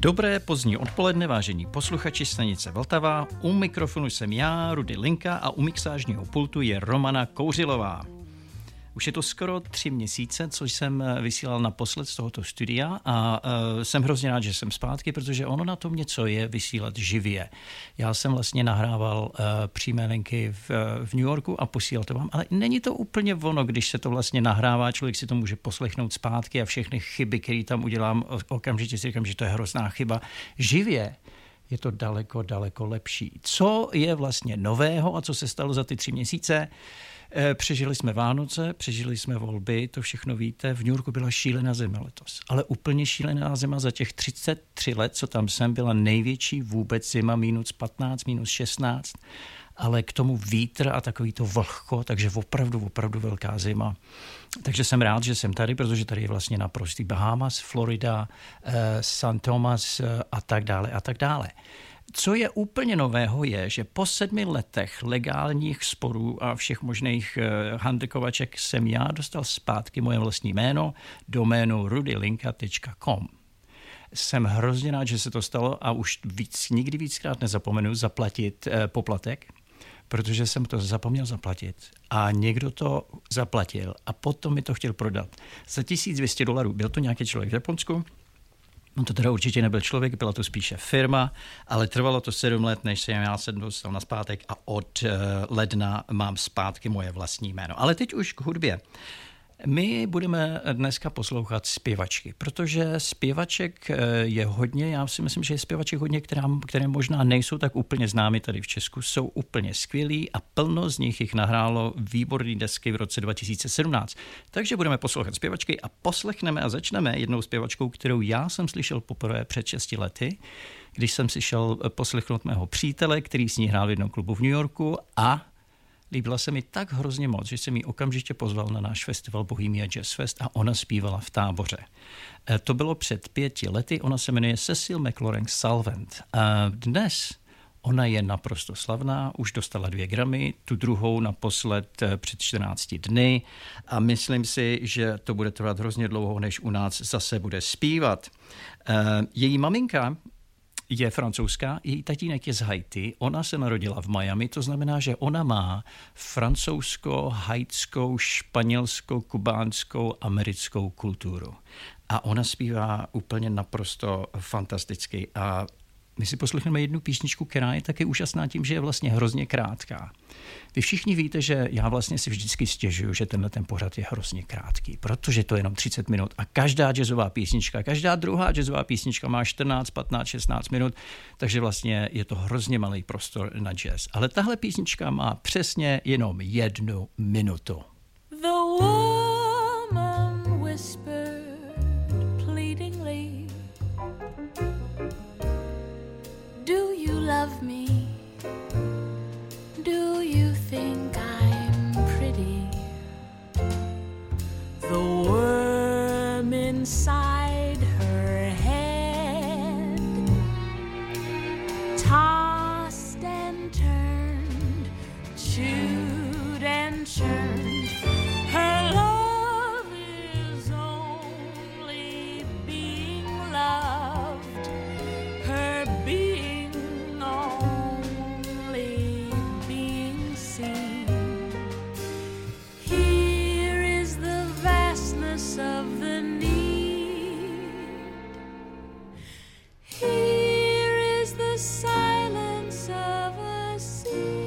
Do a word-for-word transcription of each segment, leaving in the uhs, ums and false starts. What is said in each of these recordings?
Dobré pozdní odpoledne, vážení posluchači stanice Vltava. U mikrofonu jsem já, Rudy Linka, a u mixážního pultu je Romana Kouřilová. Už je to skoro tři měsíce, co jsem vysílal naposled z tohoto studia a uh, jsem hrozně rád, že jsem zpátky, protože ono na tom něco je vysílat živě. Já jsem vlastně nahrával uh, přímé linky v, uh, v New Yorku a posílal to vám, ale není to úplně ono, když se to vlastně nahrává, člověk si to může poslechnout zpátky a všechny chyby, které tam udělám, okamžitě si říkám, že to je hrozná chyba. Živě je to daleko, daleko lepší. Co je vlastně nového a co se stalo za ty tři měsíce? Přežili jsme Vánoce, přežili jsme volby, to všechno víte. V New Yorku byla šílená zima letos. Ale úplně šílená zima za těch třicet tři let, co tam jsem, byla největší vůbec zima, minus patnáct, minus šestnáct. Ale k tomu vítr a takový to vlhko, takže opravdu, opravdu velká zima. Takže jsem rád, že jsem tady, protože tady je vlastně naprostý Bahamas, Florida, Saint Thomas a tak dále a tak dále. Co je úplně nového je, že po sedmi letech legálních sporů a všech možných handikovaček jsem já dostal zpátky moje vlastní jméno, doménu rudy linka tečka com. Jsem hrozně rád, že se to stalo a už víc, nikdy víckrát nezapomenu zaplatit eh, poplatek, protože jsem to zapomněl zaplatit a někdo to zaplatil a potom mi to chtěl prodat za tisíc dvě stě dolarů. Byl to nějaký člověk v Japonsku? On to teda určitě nebyl člověk, byla to spíše firma, ale trvalo to sedm let, než jsem já se dostal nazpátek a od uh, ledna mám zpátky moje vlastní jméno. Ale teď už k hudbě. My budeme dneska poslouchat zpěvačky, protože zpěvaček je hodně, já si myslím, že je zpěvaček hodně, které, které možná nejsou tak úplně známy tady v Česku, jsou úplně skvělí a plno z nich jich nahrálo výborný desky v roce dva tisíce sedmnáct. Takže budeme poslouchat zpěvačky a poslechneme a začneme jednou zpěvačkou, kterou já jsem slyšel poprvé před šesti lety, když jsem si šel poslechnout mého přítele, který s ní hrál v jednom klubu v New Yorku a líbila se mi tak hrozně moc, že jsem ji okamžitě pozval na náš festival Bohemia Jazz Fest a ona zpívala v Táboře. To bylo před pěti lety, ona se jmenuje Cecil McLaurin Salvant. Dnes ona je naprosto slavná, už dostala dvě Grammy, tu druhou naposled před čtrnácti dny a myslím si, že to bude trvat hrozně dlouho, než u nás zase bude zpívat. Její maminka je francouzská, její tatínek je z Haiti, ona se narodila v Miami, to znamená, že ona má francouzskou, haitskou, španělskou, kubánskou, americkou kulturu. A ona zpívá úplně naprosto fantasticky a my si poslechneme jednu písničku, která je taky úžasná tím, že je vlastně hrozně krátká. Vy všichni víte, že já vlastně si vždycky stěžuju, že tenhle ten pořad je hrozně krátký, protože to je jenom třicet minut a každá jazzová písnička, každá druhá jazzová písnička má čtrnáct, patnáct, šestnáct minut, takže vlastně je to hrozně malý prostor na jazz. Ale tahle písnička má přesně jenom jednu minutu. The woman whispered pleadingly, do you love me? Do you think I'm pretty? The worm inside her head tossed and turned, chewed and churned. Her love is only being loved. Her being only being seen. Here is the vastness of the need. Here is the silence of a sea.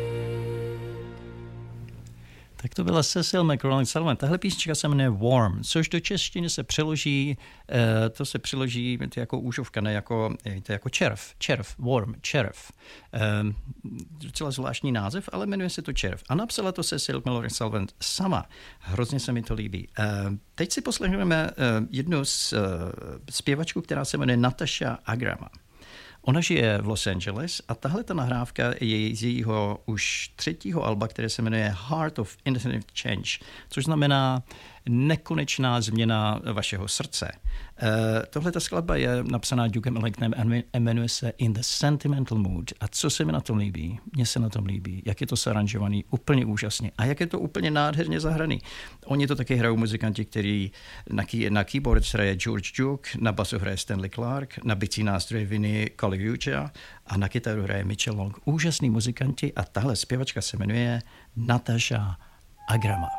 Tak to byla Cecil McLaurin Salvant. Tahle písnička se jmenuje Warm, což do češtiny se přeloží, to se přeloží jako úžovka, ne jako, to jako červ, červ, warm, červ. Docela zvláštní název, ale jmenuje se to červ. A napsala to Cecil McLaurin Salvant sama. Hrozně se mi to líbí. Teď si poslechneme jednu z zpěvačku, která se jmenuje Natasha Agrama. Ona žije v Los Angeles a tahle ta nahrávka je z jejího už třetího alba, které se jmenuje Heart of Infinite Change, což znamená nekonečná změna vašeho srdce. Uh, Tohle ta skladba je napsaná Dukem Ellingtonem a jmenuje se In the Sentimental Mood. A co se mi na tom líbí? Mně se na tom líbí, jak je to saranžovaný úplně úžasně a jak je to úplně nádherně zahraný. Oni to taky hrajou muzikanti, který na, key, na keyboard hraje George Duke, na basu hraje Stanley Clark, na bicí nástroje Vinny Colaiuta a na kytaru hraje Mitchell Long. Úžasný muzikanti a tahle zpěvačka se jmenuje Natasha Agrama.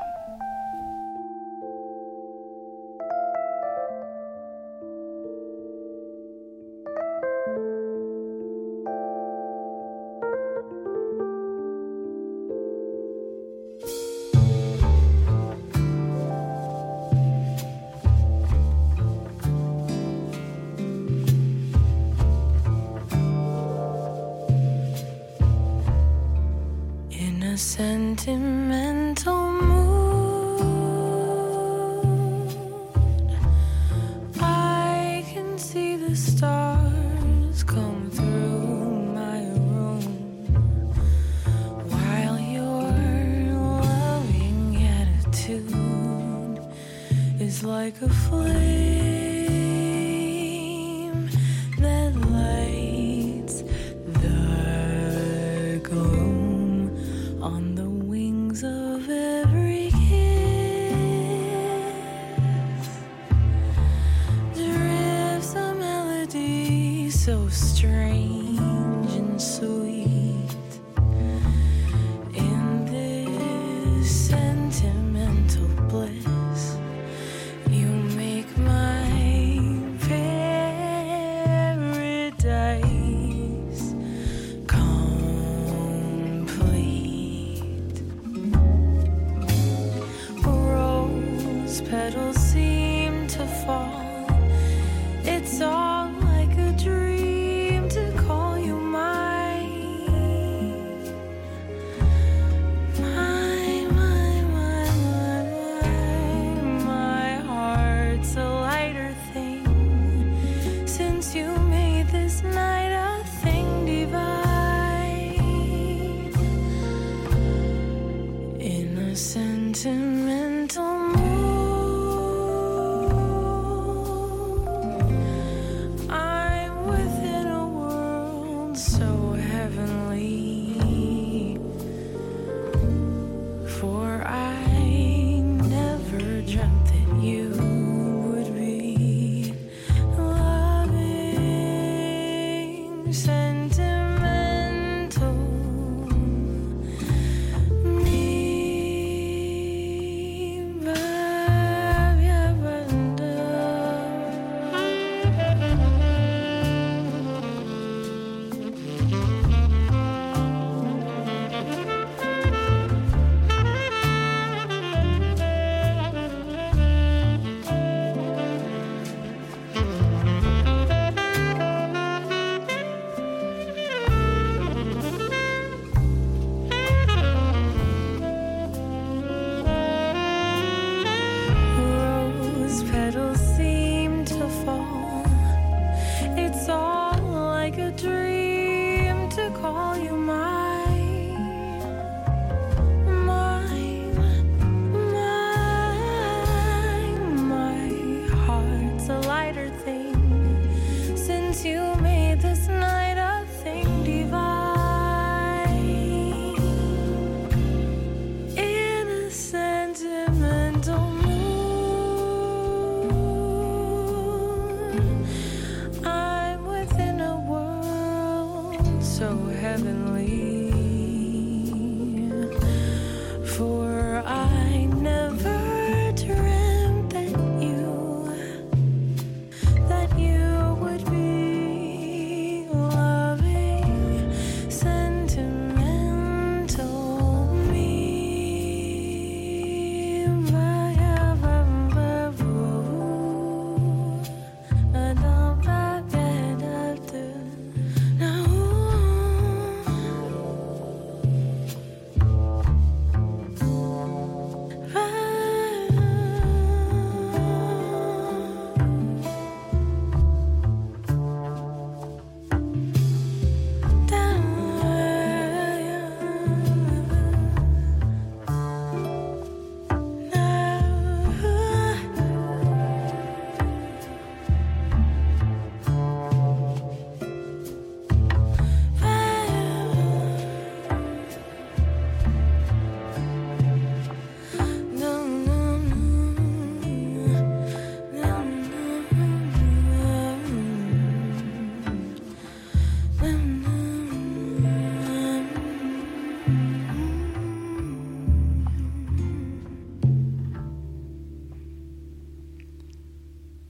Sentimental mood, I can see the stars come through my room, while your loving attitude is like a flame that lights the gloom on the wings of every kiss. Drifts a melody so strange and sweet in this sentimental bliss. You make my paradise complete. Rose petals seem to fall. It's all like a dream to call you mine. My, my, my, my, my, my heart's a lighter thing since you made this night a thing divine. In a sentimental mood, I'm within a world so heavenly, for I never dreamt that you would be loving, sentimental me. Rose petals seem to fall. It's all like a dream to call you mine. Mine, mine, my heart's a lighter thing since you made this night a thing divine. In a sentimental mood, I'm within a world so heavenly, for I never dreamt that you, that you would be loving, sentimental me. Now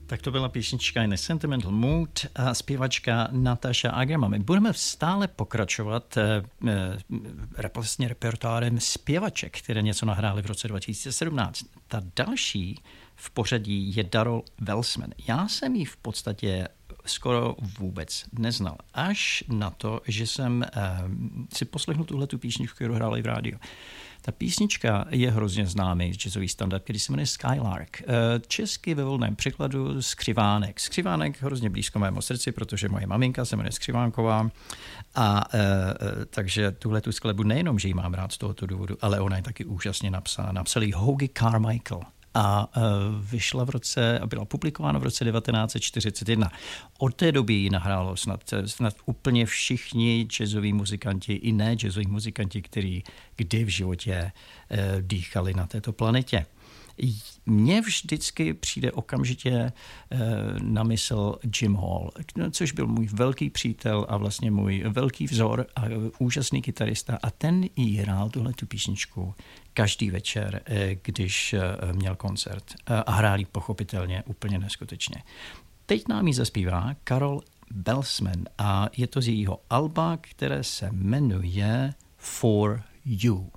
Tak to byla písnička In a Sentimental Mood a zpěvačka Natasha Agerman. My budeme stále pokračovat eh, eh, vlastně repertoárem zpěvaček, které něco nahrály v roce dva tisíce sedmnáct. Ta další v pořadí je Darryl Welsman. Já jsem ji v podstatě skoro vůbec neznal. Až na to, že jsem eh, si poslechnul tuhletu písničku, kterou hrála i v rádiu. Ta písnička je hrozně známý jazzový standard, který se jmenuje Skylark. Česky ve volném překladu Skřivánek. Skřivánek hrozně blízko mému srdci, protože moje maminka se jmenuje Skřivánková a e, takže tuhle tu skladbu nejenom, že ji mám rád z tohoto důvodu, ale ona je taky úžasně napsaná. Napsal ji Hoagy Carmichael a e, vyšla v roce, a byla publikována v roce devatenáct set čtyřicet jedna. Od té doby ji nahrálo snad, snad úplně všichni jazzoví muzikanti, i ne jazzoví muzikanti, kteří kdy v životě e, dýchali na této planetě. Mně vždycky přijde okamžitě e, na mysl Jim Hall, což byl můj velký přítel a vlastně můj velký vzor a úžasný kytarista. A ten jí hrál tuhle tu písničku každý večer, e, když e, měl koncert. E, a hrál jí pochopitelně úplně neskutečně. Teď nám ji zaspívá Carol Welsman a je to z jejího alba, které se jmenuje For You.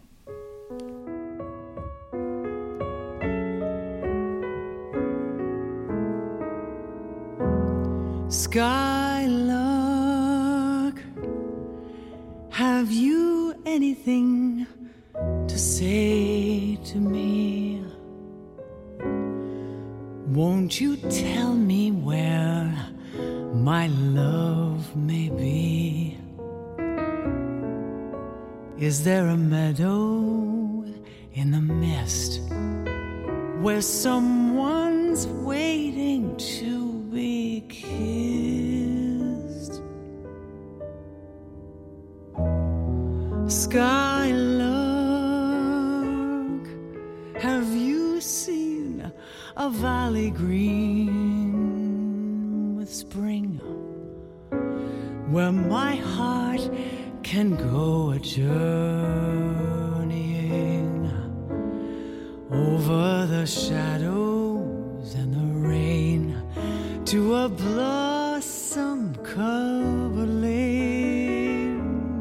Skylark, have you anything to say to me? Won't you tell me where my love may be? Is there a meadow in the mist where someone's waiting to be kissed? Skylark, have you seen a valley green with spring, where my heart can go a journeying over the shadows and the rain to a blossom covered lane?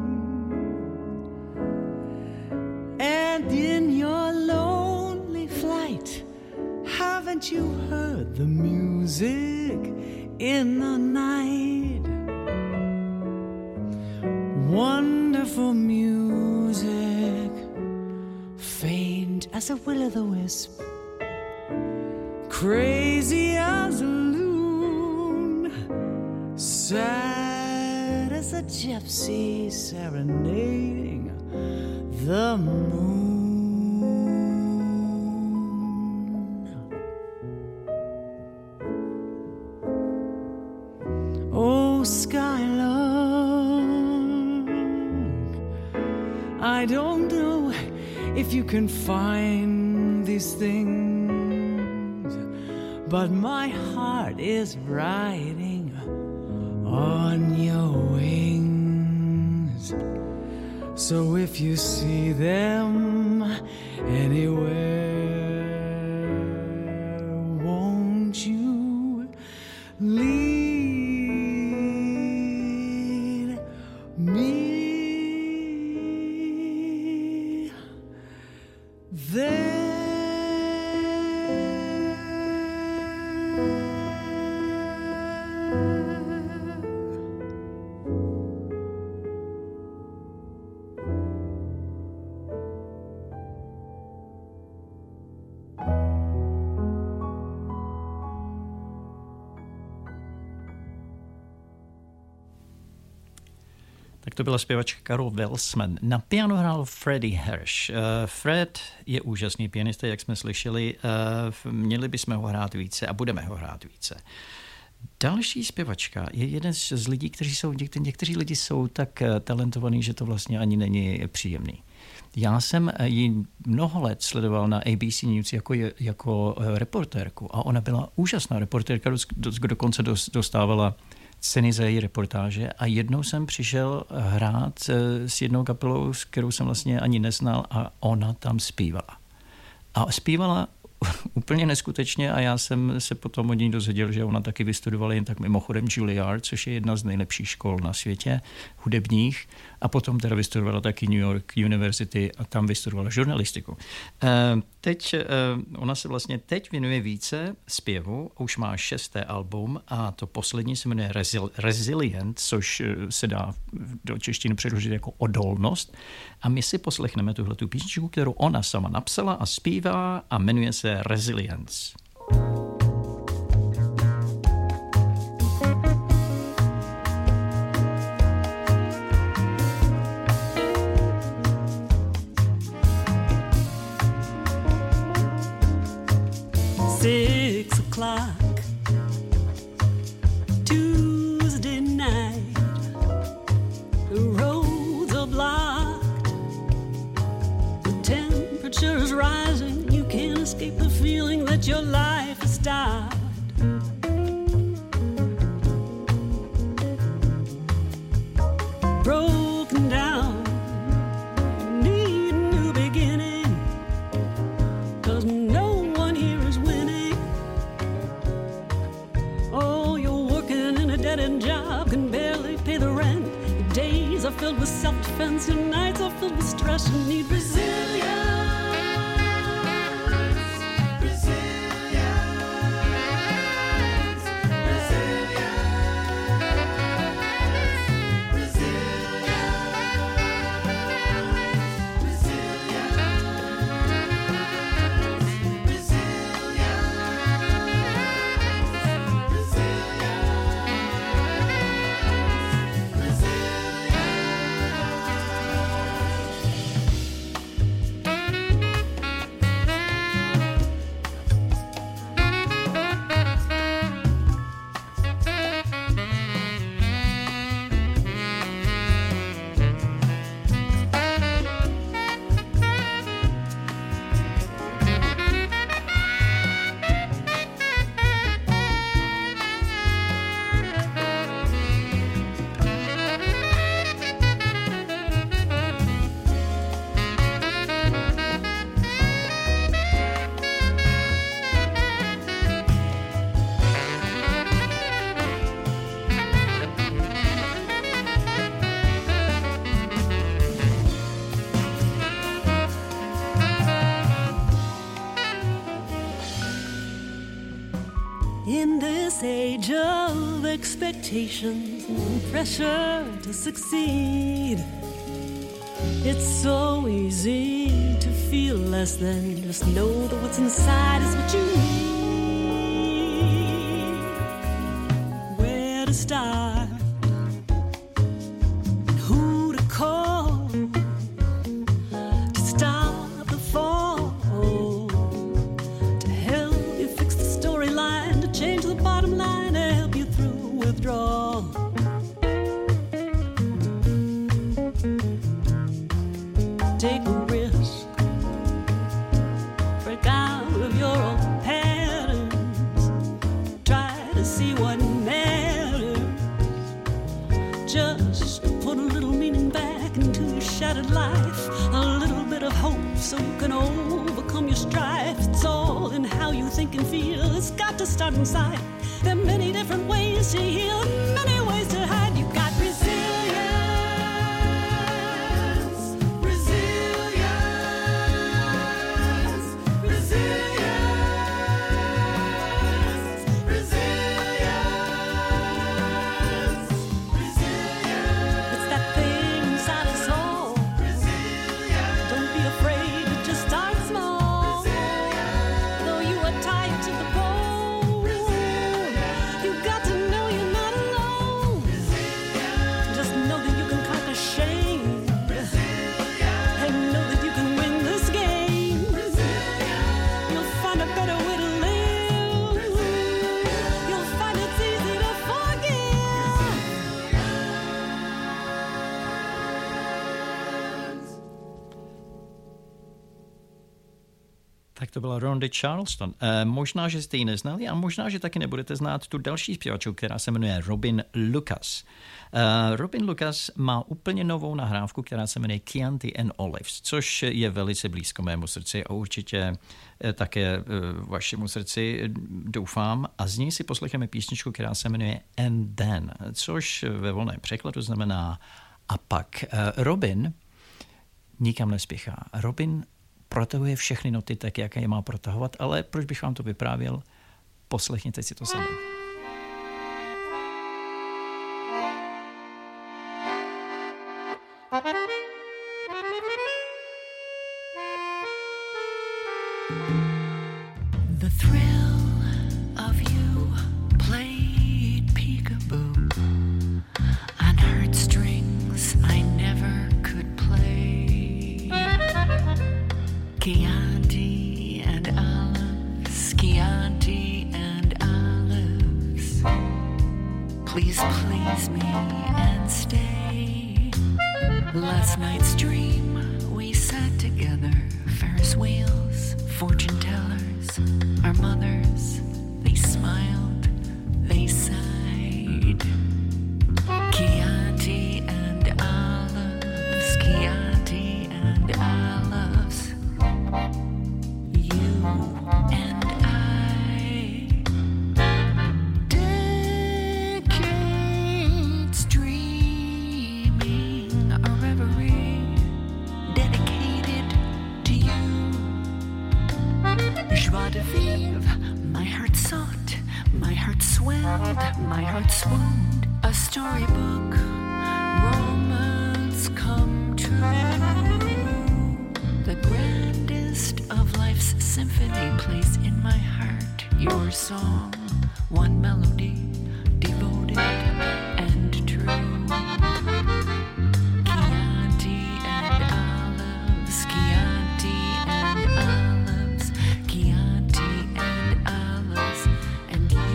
And in your lonely flight, haven't you heard the music in the night? Wonderful music, faint as a will-o'-the-wisp, crazy as a loon, sad as a gypsy serenading the moon. Oh, Skylark, I don't know if you can find these things, but my heart is riding on your wings. So if you see them anywhere, won't you lead me there? Tak to byla zpěvačka Carol Welsman. Na piano hrál Freddie Hersh. Uh, Fred je úžasný pianista, jak jsme slyšeli. Uh, měli bychom ho hrát více a budeme ho hrát více. Další zpěvačka je jeden z lidí, kteří jsou, někteří lidi jsou tak talentovaní, že to vlastně ani není příjemný. Já jsem ji mnoho let sledoval na A B C News jako, jako reportérku a ona byla úžasná reportérka, dokonce dostávala ceny za její reportáže a jednou jsem přišel hrát s jednou kapelou, s kterou jsem vlastně ani neznal a ona tam zpívala. A zpívala úplně neskutečně a já jsem se potom od ní dozvěděl, že ona taky vystudovala jen tak mimochodem Juilliard, což je jedna z nejlepších škol na světě, hudebních, a potom teda vystudovala taky New York University a tam vystudovala žurnalistiku. Teď, ona se vlastně teď věnuje více zpěvu, už má šesté album a to poslední se jmenuje Resil- Resilient, což se dá do češtiny přeložit jako odolnost. A my si poslechneme tuhletu písničku, kterou ona sama napsala a zpívá a jmenuje se Resilience. Six o'clock, Tuesday night, the roads are blocked, the temperature is rising, you can't escape the feeling that your life has stopped. Broken down, you need a new beginning, 'cause no one here is winning. Oh, you're working in a dead-end job, can barely pay the rent. Your days are filled with self-defense, your nights are filled with stress. You need resilience. In this age of expectations and pressure to succeed, it's so easy to feel less than. Just know that what's inside is what you need. Where to start? Who to call to stop the fall? To help you fix the storyline, to change the bottom line, to help you through withdrawal. Take a risk, break out of your old patterns, try to see what matters. Just put a little meaning back into your shattered life, a little bit of hope so you can overcome your strife. It's all in how you think and feel, it's got to start inside. There are many different ways to heal, many ways to hide. You got resilience. Tak to byla Rhonda Charleston. E, možná, že jste ji neznali a možná, že taky nebudete znát tu další zpěvačku, která se jmenuje Robin Lucas. E, Robin Lucas má úplně novou nahrávku, která se jmenuje Chianti and Olives, což je velice blízko mému srdci a určitě e, také e, vašemu srdci doufám. A z ní si poslechneme písničku, která se jmenuje And Then, což ve volném překladu znamená a pak. E, Robin nikam nespěchá. Robin protahuje všechny noty tak, jak je má protahovat, ale proč bych vám to vyprávěl? Poslechněte si to sami. The thrill of you played peekaboo on heartstrings I never could play. Chianti and olives, Chianti and olives. Please please me and stay. Last night's dream, we sat together, Ferris wheels, fortune tellers, our mothers, they smiled, they sighed. Chianti and olives, Chianti and olives. You and I, decades dreaming a reverie dedicated to you. Joie de vivre, my heart sought, my heart swelled, my heart swooned. A storybook, romance come true. The grandest of life's symphony plays in my heart. Your song, one melody, devoted and true. Chianti and olives, Chianti and olives, Chianti and olives, and you.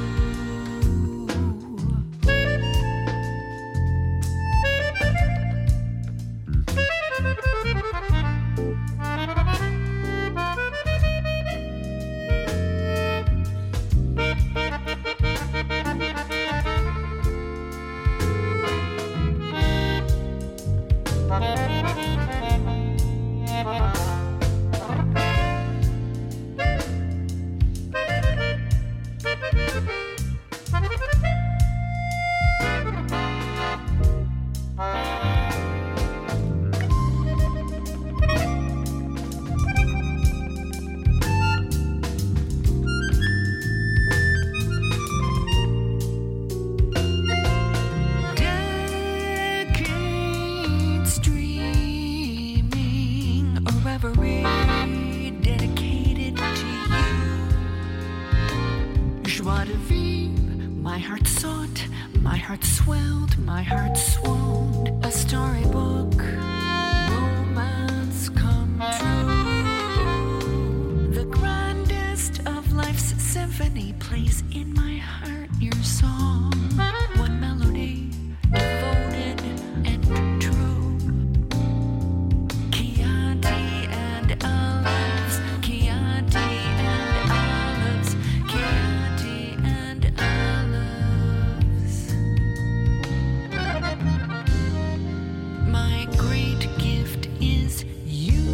Decades dreaming a reverie dedicated to you. Joie de vivre, my heart sought, my heart swelled, my heart swooned. A storybook, romance come true. The grandest of life's symphony plays in my heart. Your song, one melody, devoted and true. Chianti and olives, Chianti and olives, Chianti and olives. My great gift is you.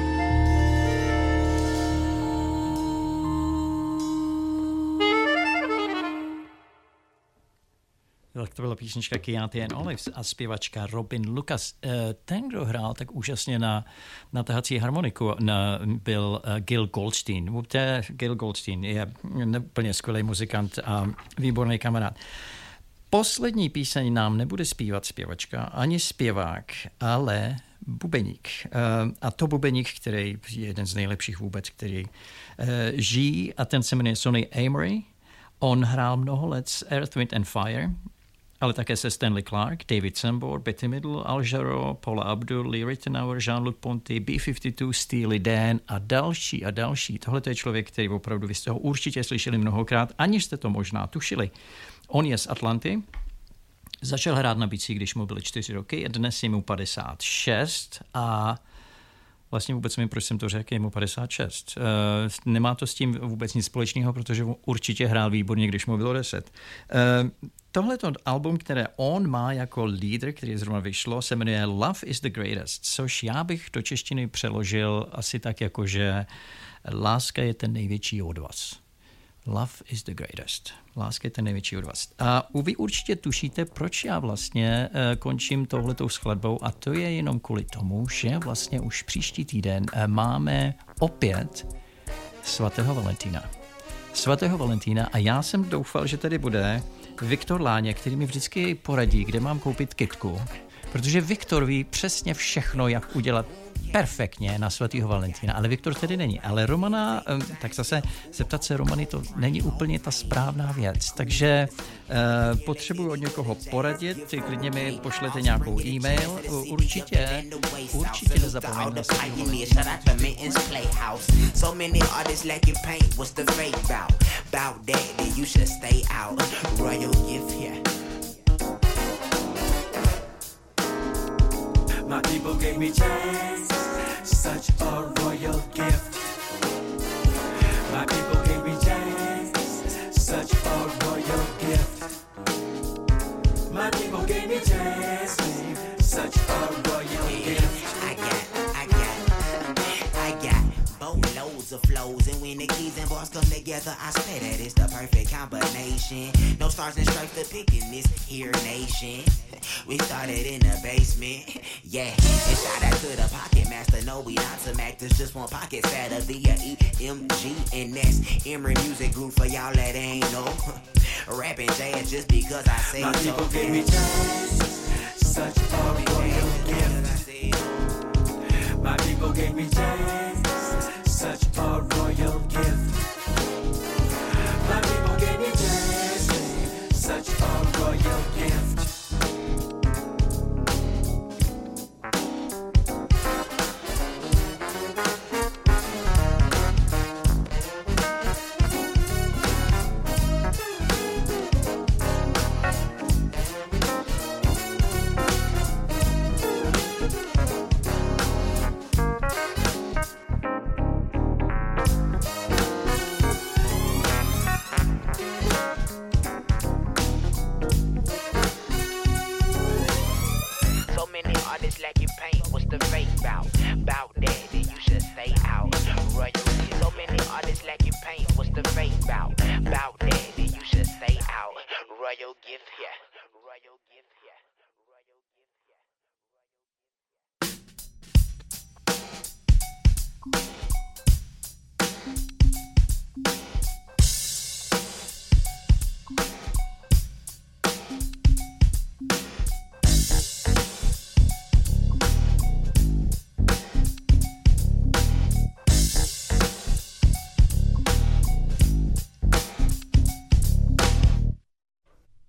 Tak to byla písnička Chianti and Olives a zpěvačka Robin Lucas. Ten, kdo hrál tak úžasně na, na tahací harmoniku, na, byl Gil Goldstein. Gil Goldstein je úplně skvělý muzikant a výborný kamarád. Poslední píseň nám nebude zpívat zpěvačka ani zpěvák, ale bubeník. A to bubeník, který je jeden z nejlepších vůbec, který žijí, a ten se jmenuje Sonny Amory. On hrál mnoho let s Earth, Wind and Fire, ale také se Stanley Clarke, David Sambor, Betty Midle, Al Jarreau, Paula Abdul, Lee Ritenour, Jean-Luc Ponty, B padesát dva, Steely Dan a další a další. Tohle je člověk, který opravdu vy jste ho určitě slyšeli mnohokrát, aniž jste to možná tušili. On je z Atlanty, začal hrát na bicí, když mu byly čtyři roky, dnes je mu padesát šest a Vlastně vůbec nevím, proč jsem to řekl, je mu padesát šest. Uh, nemá to s tím vůbec nic společného, protože určitě hrál výborně, když mu bylo deset. Uh, Tohleto album, které on má jako lídr, který zrovna vyšlo, se jmenuje Love is the Greatest, což já bych do češtiny přeložil asi tak jako, že láska je ten největší od vás. Love is the greatest. Láska je ten největší od vás. A vy určitě tušíte, proč já vlastně uh, končím touhletou skladbou, a to je jenom kvůli tomu, že vlastně už příští týden uh, máme opět svatého Valentína. Svatého Valentína a já jsem doufal, že tady bude Viktor Láně, který mi vždycky poradí, kde mám koupit kytku, protože Viktor ví přesně všechno, jak udělat perfektně na svatého Valentína, ale Viktor tedy není. Ale Romana, tak zase zeptat se Romany, to není úplně ta správná věc. Takže uh, potřebuji od někoho poradit, ty klidně mi pošlete nějakou e-mail. Určitě, určitě nezapomeňte na svatého My people gave me chance, such a royal gift. My people gave me chance, such a royal gift. My people gave me chance, such a royal gift. I got, I got, I got boatloads of flows, and when the keys and bars come together, I say that it's the perfect combination. No stars and stripes to pick in this here nation. We started in the basement, yeah. And shout out to the pocket master. No, we not some actors, just one pocket fatter via E M G and that's Emery Music Group for y'all that ain't know. Rapping jazz just because I say so. My people gave me chance, such a royal gift. My people gave me chance, such a royal gift. My people gave me chance, such a royal gift.